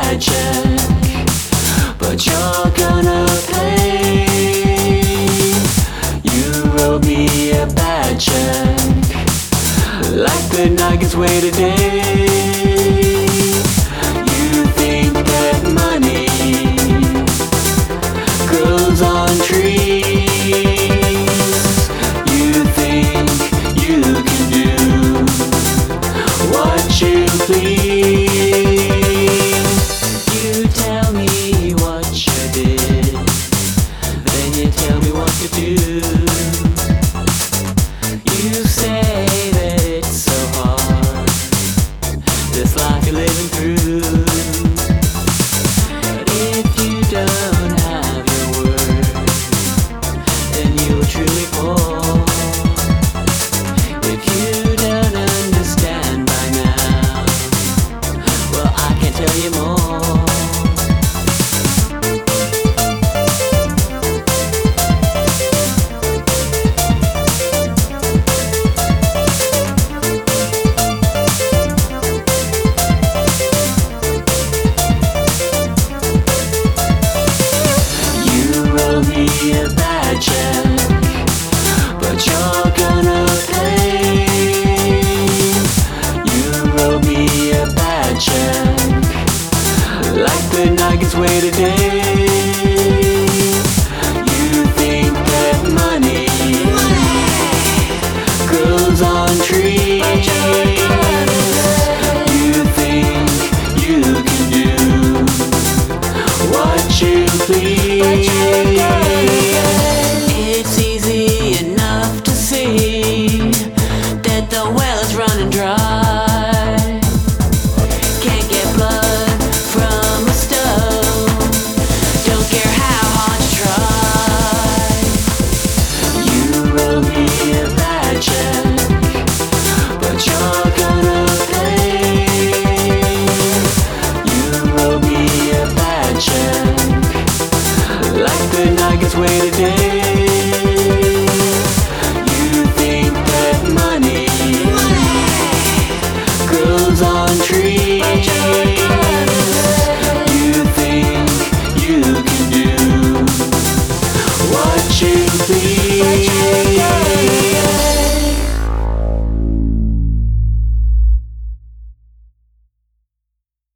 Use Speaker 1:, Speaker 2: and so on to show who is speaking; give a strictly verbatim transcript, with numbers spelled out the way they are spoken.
Speaker 1: bad check, but you're gonna pay. You wrote me a bad check, like the night gets way today. You think that money grows on trees. You think you can do what you please. You tell me what you did, then you tell me what to do. You say that it's so hard, this life you're living through. But if you don't have your word, then you will truly fall. If you don't understand by now, well, I can tell you more. Me a bad check, but you're gonna pay. You wrote me a bad check, like the night gets way today. You think that money grows on trees. You think you can do what you please.